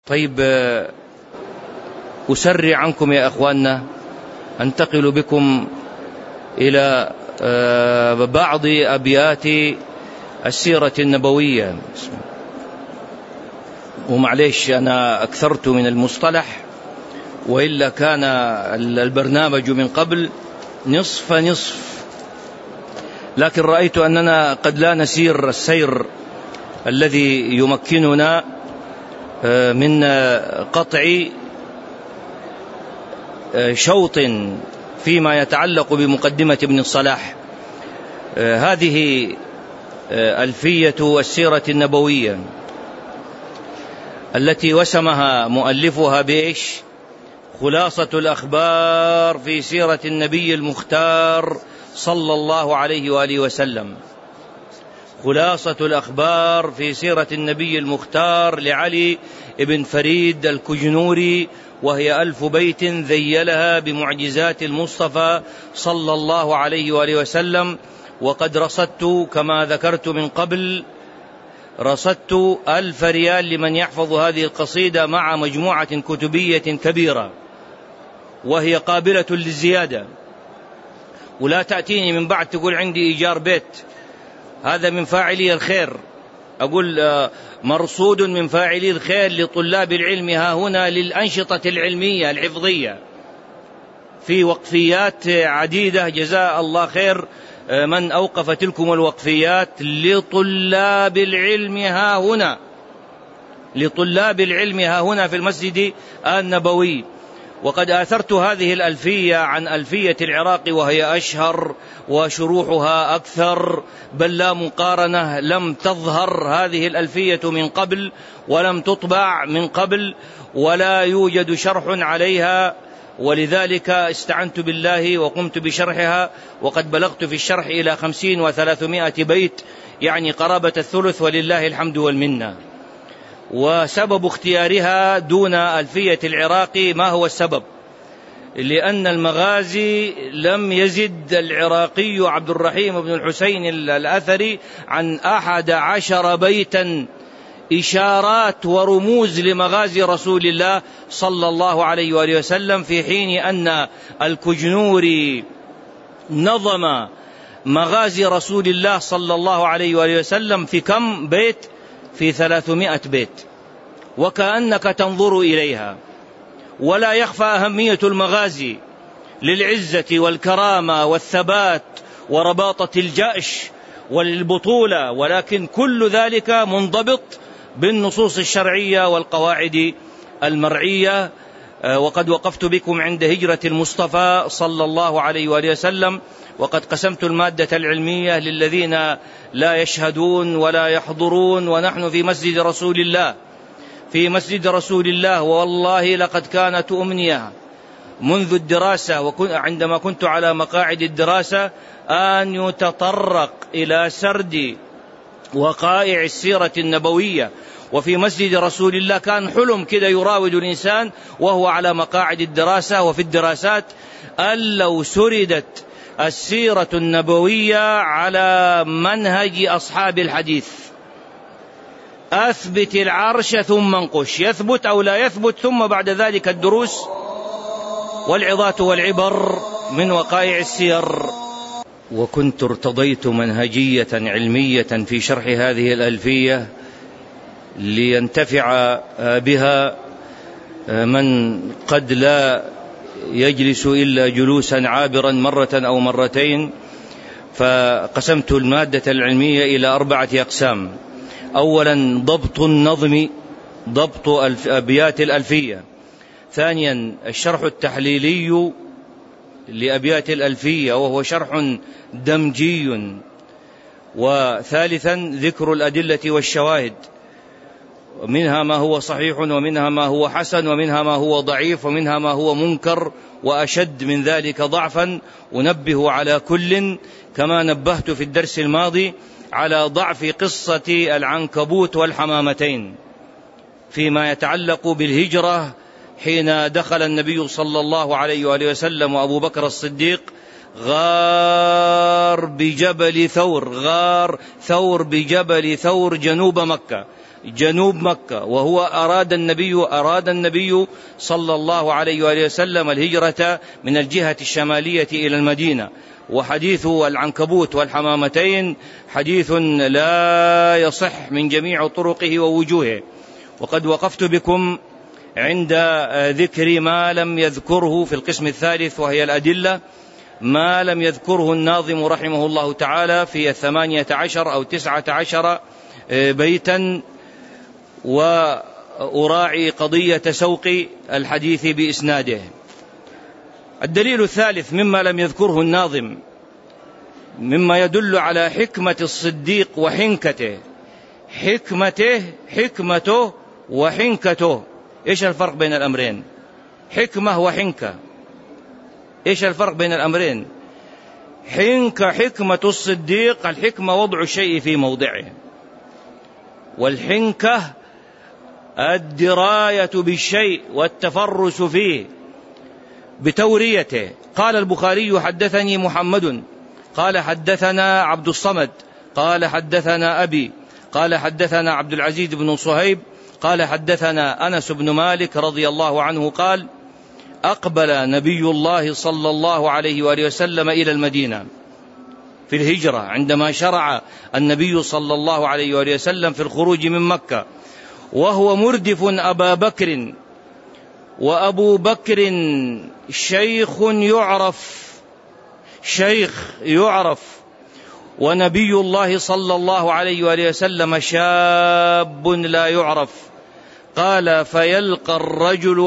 طيب، أسرع عنكم يا أخواننا، أنتقل بكم إلى بعض أبيات السيرة النبوية. ومعليش أنا أكثرت من المصطلح، وإلا كان البرنامج من قبل نصف نصف، لكن رأيت أننا قد لا نسير السير الذي يمكننا من قطع شوط فيما يتعلق بمقدمة ابن الصلاح. هذه ألفية السيرة النبوية التي وسمها مؤلفها بإيش؟ خلاصة الأخبار في سيرة النبي المختار صلى الله عليه وآله وسلم. خلاصة الأخبار في سيرة النبي المختار لعلي بن فريد الكجنوري، وهي 1000 بيت ذيلها بمعجزات المصطفى صلى الله عليه وآله وسلم. وقد رصدت كما ذكرت من قبل، رصدت 1000 ريال لمن يحفظ هذه القصيدة مع مجموعة كتبية كبيرة، وهي قابلة للزيادة. ولا تأتيني من بعد تقول عندي إيجار بيت، هذا من فاعلي الخير. أقول مرصود من فاعلي الخير لطلاب العلم ها هنا للأنشطة العلمية الحفظية في وقفيات عديدة، جزاء الله خير من أوقف تلكم الوقفيات لطلاب العلم ها هنا، لطلاب العلم ها هنا في المسجد النبوي. وقد آثرت هذه الألفية عن ألفية العراق، وهي أشهر وشروحها أكثر، بل لا مقارنة. لم تظهر هذه الألفية من قبل، ولم تطبع من قبل، ولا يوجد شرح عليها، ولذلك استعنت بالله وقمت بشرحها. وقد بلغت في الشرح إلى 50 و300 بيت، يعني قرابة الثلث، ولله الحمد والمنة. وسبب اختيارها دون ألفية العراقي ما هو السبب؟ لأن المغازي لم يزد العراقي عبد الرحيم بن الحسين الأثري عن 11 بيتا إشارات ورموز لمغازي رسول الله صلى الله عليه وآله وسلم، في حين أن الكجنوري نظم مغازي رسول الله صلى الله عليه وآله وسلم في كم بيت؟ في 300 بيت، وكأنك تنظر إليها. ولا يخفى أهمية المغازي للعزة والكرامة والثبات ورباطة الجأش والبطولة، ولكن كل ذلك منضبط بالنصوص الشرعية والقواعد المرعية. وقد وقفت بكم عند هجرة المصطفى صلى الله عليه وآله وسلم، وقد قسمت المادة العلمية للذين لا يشهدون ولا يحضرون، ونحن في مسجد رسول الله، في مسجد رسول الله. والله لقد كانت أمنية منذ الدراسة، وعندما كنت على مقاعد الدراسة، أن يتطرق إلى سرد وقائع السيرة النبوية وفي مسجد رسول الله. كان حلم كده يراود الإنسان وهو على مقاعد الدراسة وفي الدراسات، أن لو سردت السيرة النبوية على منهج أصحاب الحديث، أثبت العرش ثم انقش، يثبت أو لا يثبت، ثم بعد ذلك الدروس والعظات والعبر من وقائع السير. وكنت ارتضيت منهجية علمية في شرح هذه الألفية لينتفع بها من قد لا يجلس إلا جلوسا عابرا مرة أو مرتين. فقسمت المادة العلمية إلى 4 أقسام. أولا ضبط النظم، ضبط أبيات الألفية. ثانيا الشرح التحليلي لأبيات الألفية، وهو شرح دمجي. وثالثا ذكر الأدلة والشواهد، منها ما هو صحيح، ومنها ما هو حسن، ومنها ما هو ضعيف، ومنها ما هو منكر وأشد من ذلك ضعفا. أنبه على كل، كما نبهت في الدرس الماضي على ضعف قصة العنكبوت والحمامتين فيما يتعلق بالهجرة، حين دخل النبي صلى الله عليه وآله وسلم وأبو بكر الصديق غار بجبل ثور، غار ثور بجبل ثور جنوب مكة. جنوب مكة، وهو أراد النبي صلى الله عليه وآله وسلم الهجرة من الجهة الشمالية إلى المدينة. وحديث العنكبوت والحمامتين حديث لا يصح من جميع طرقه ووجوهه. وقد وقفت بكم عند ذكر ما لم يذكره في القسم الثالث، وهي الأدلة، ما لم يذكره الناظم رحمه الله تعالى في 18 أو 19 بيتا، وأراعي قضية سوق الحديث بإسناده. الدليل الثالث مما لم يذكره الناظم، مما يدل على حكمة الصديق وحنكته، حكمته وحنكته. إيش الفرق بين الأمرين؟ حكمة وحنكة، إيش الفرق بين الأمرين؟ حكمة الصديق، الحكمة وضع الشيء في موضعه، والحنكة الدراية بالشيء والتفرس فيه بتوريته. قال البخاري: حدثني محمد قال حدثنا عبد الصمد قال حدثنا أبي قال حدثنا عبد العزيز بن صهيب قال حدثنا أنس بن مالك رضي الله عنه قال: أقبل نبي الله صلى الله عليه وآله وسلم إلى المدينة في الهجرة، عندما شرع النبي صلى الله عليه وآله وسلم في الخروج من مكة، وهو مردف أبا بكر، وأبو بكر شيخ يعرف، ونبي الله صلى الله عليه وآله وسلم شاب لا يعرف. قال: فيلقى الرجل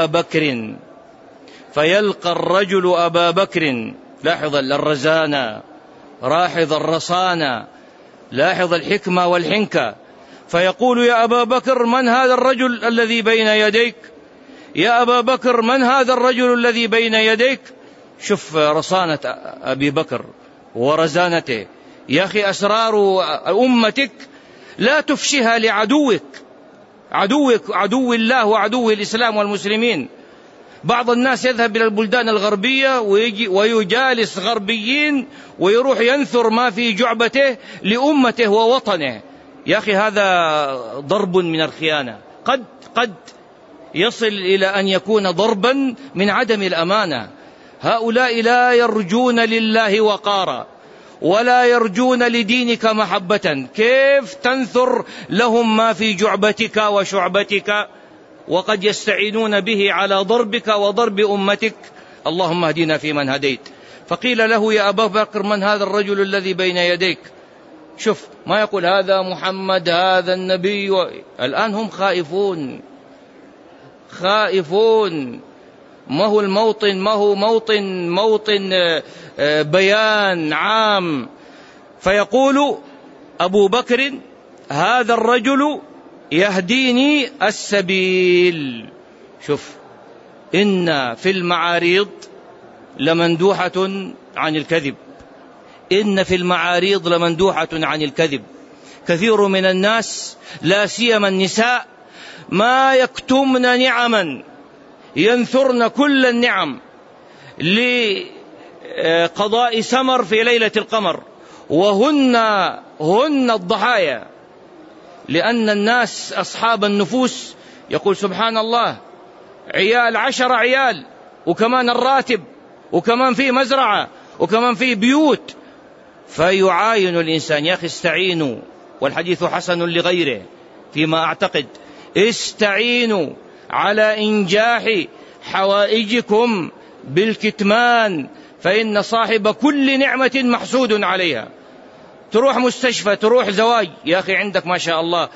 أبا بكر. لاحظ الرزانة، لاحظ الرصانة، لاحظ الحكمة والحنكة. فيقول: يا أبا بكر، من هذا الرجل الذي بين يديك؟ يا أبا بكر، من هذا الرجل الذي بين يديك؟ شوف رصانة أبي بكر ورزانته. يا أخي، أسرار أمتك لا تفشها لعدوك، عدو الله وعدو الإسلام والمسلمين. بعض الناس يذهب إلى البلدان الغربية ويجالس غربيين ويروح ينثر ما في جعبته لأمته ووطنه. يا أخي، هذا ضرب من الخيانة، قد يصل إلى أن يكون ضربا من عدم الأمانة. هؤلاء لا يرجون لله وقارا، ولا يرجون لدينك محبة. كيف تنثر لهم ما في جعبتك وشعبتك، وقد يستعينون به على ضربك وضرب أمتك؟ اللهم اهدنا فيمن هديت. فقيل له: يا أبا بكر، من هذا الرجل الذي بين يديك؟ شوف، ما يقول هذا محمد، هذا النبي. الآن هم خائفون. ما هو الموطن، ما هو موطن بيان عام. فيقول أبو بكر: هذا الرجل يهديني السبيل. شوف، إن في المعاريض لمندوحة عن الكذب، إن في المعاريض لمندوحة عن الكذب. كثير من الناس، لا سيما النساء، ما يكتمن نعما، ينثرن كل النعم لقضاء سمر في ليلة القمر، وهن الضحايا. لأن الناس أصحاب النفوس يقول: سبحان الله، 10 عيال، وكمان الراتب، وكمان في مزرعة، وكمان في بيوت. فيعاين الإنسان. يا أخي، استعينوا، والحديث حسن لغيره فيما أعتقد، استعينوا على إنجاح حوائجكم بالكتمان، فإن صاحب كل نعمة محسود عليها. تروح مستشفى، تروح زواج، يا أخي عندك ما شاء الله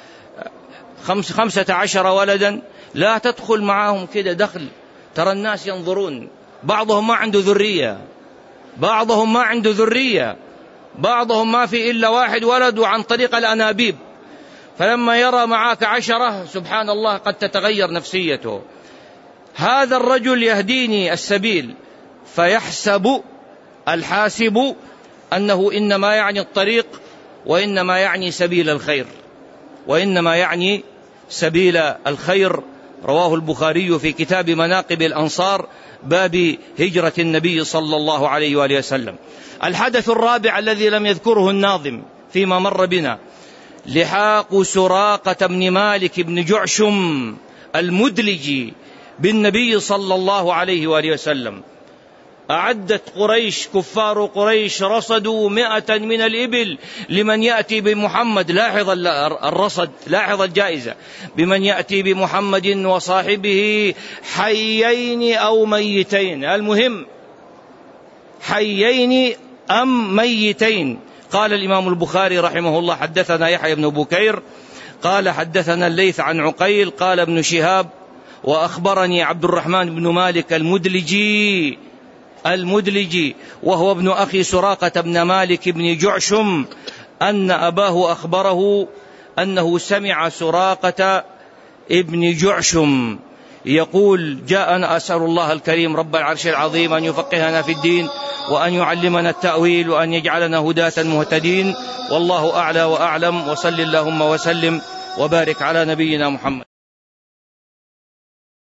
15 ولدا، لا تدخل معهم كده دخل. ترى الناس ينظرون، بعضهم ما عنده ذرية، بعضهم ما في إلا 1 ولد، وعن طريق الأنابيب. فلما يرى معك 10، سبحان الله، قد تتغير نفسيته. هذا الرجل يهديني السبيل. فيحسب الحاسب أنه إنما يعني الطريق، وإنما يعني سبيل الخير، رواه البخاري في كتاب مناقب الأنصار، باب هجرة النبي صلى الله عليه وآله وسلم. الحدث الرابع الذي لم يذكره الناظم فيما مر بنا، لحاق سراقة بن مالك بن جعشم المدلجي بالنبي صلى الله عليه وآله وسلم. أعدت قريش، كفار قريش، رصدوا 100 من الإبل لمن يأتي بمحمد. لاحظ الرصد، لاحظ الجائزة، بمن يأتي بمحمد وصاحبه حيين أو ميتين، المهم حيين أم ميتين. قال الإمام البخاري رحمه الله: حدثنا يحيى بن بكير قال حدثنا الليث عن عقيل قال ابن شهاب وأخبرني عبد الرحمن بن مالك المدلجي وهو ابن أخي سراقة بن مالك بن جعشم أن أباه أخبره أنه سمع سراقة ابن جعشم يقول: جاءنا، أسأل الله الكريم رب العرش العظيم أن يفقهنا في الدين وأن يعلمنا التأويل وأن يجعلنا هداة مهتدين، والله أعلى وأعلم، وصل اللهم وسلم وبارك على نبينا محمد.